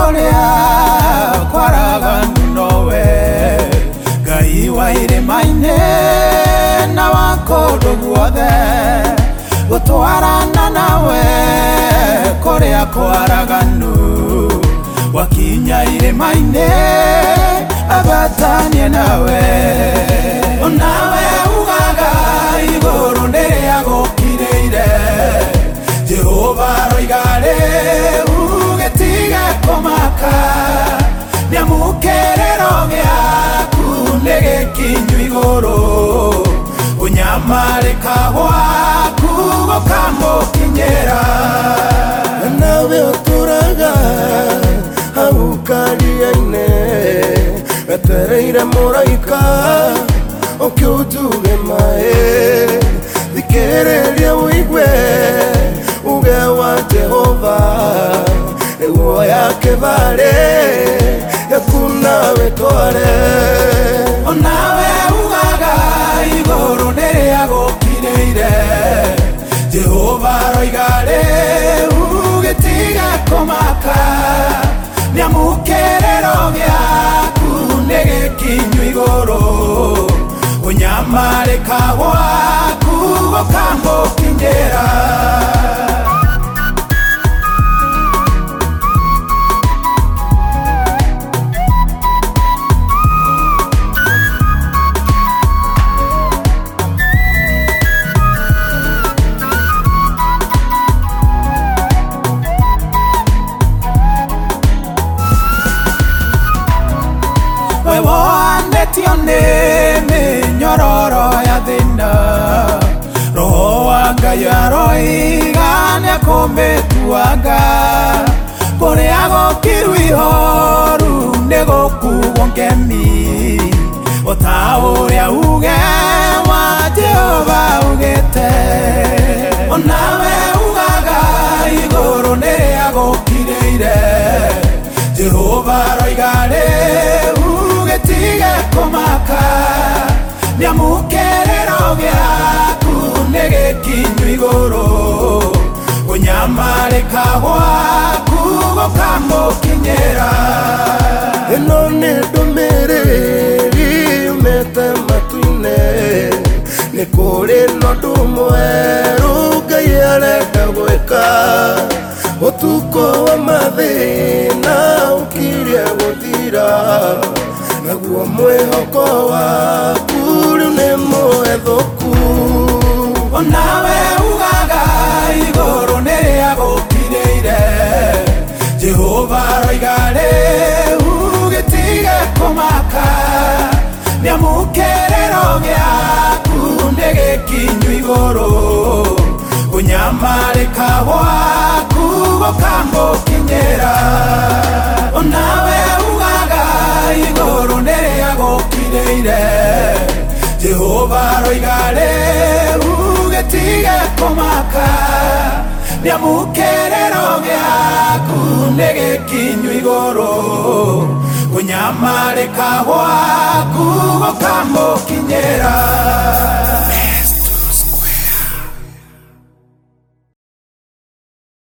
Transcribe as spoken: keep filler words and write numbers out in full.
kuria kwaraganu nowe Ngai wa irima-ini na wa kundu guothe gutwarana nawe kuria kwaraganu wakinya irima-ini agatanie nawe onawe ugaga iguru ndiria gukiriire Jehova roigare ugetiga komaka niamukerero giaku nigikinyu iguru unyamarika gwaku gukamukinyira nawe uturaga hau karia-ini wetereire muraika ukiutuge mae thikiriria uigwe uge wa Jehova niguo yake vale yakuna wetware onawe ugaga iguru ndiria gukiriire Jehova roigare ugetiga komaka niamukerero giaku nigikinyu iguru unyamarika gwaku gukamukinyira minyororo ya thina roho wa Ngai aroiga niakumbituanga kuria gukiru ihoru nigukugwo ngemi ota uria uge wa Jehova ugite onawe ugaga iguru niria gukiriire Jehova roigare ugetiga komaka niamukerero giaku nigikinyu iguru unyamarika gwaku gukamukinyira ino ni ndumiriri umete matu-ini ni kuri nondu mweru Ngai arenda gwika utuko wa mathina ukirie guthira naguo mwihoko waku riu ni mwethuku onawe ugaga iguru niria gukiriire Jehova roigare ugetiga komaka niamukerero giaku nigikinyu iguru unyamarika gwaku gukamukinyira onawe ugaga iguru niria gukiriire Jehova roigare ugetiga komaka niamukerero giaku nigikinyu iguru unyamarika gwaku gukamukinyira